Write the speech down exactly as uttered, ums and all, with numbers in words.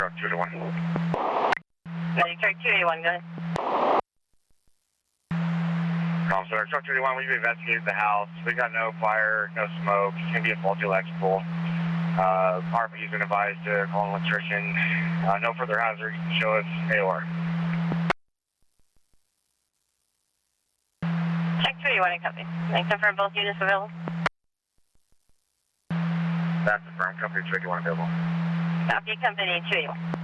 two to one. Medic truck two eighty-one, go ahead. Um, so our truck two eighty-one, we've investigated the house. We got no fire, no smoke. It's going to be a faulty electrical. Uh, R P has been advised to call an electrician. Uh, no further hazards. Show us A O R. Check two eighty-one and company. Can I confirm both units available? That's the firm. Company two eighty-one available. Copy, company two eighty-one.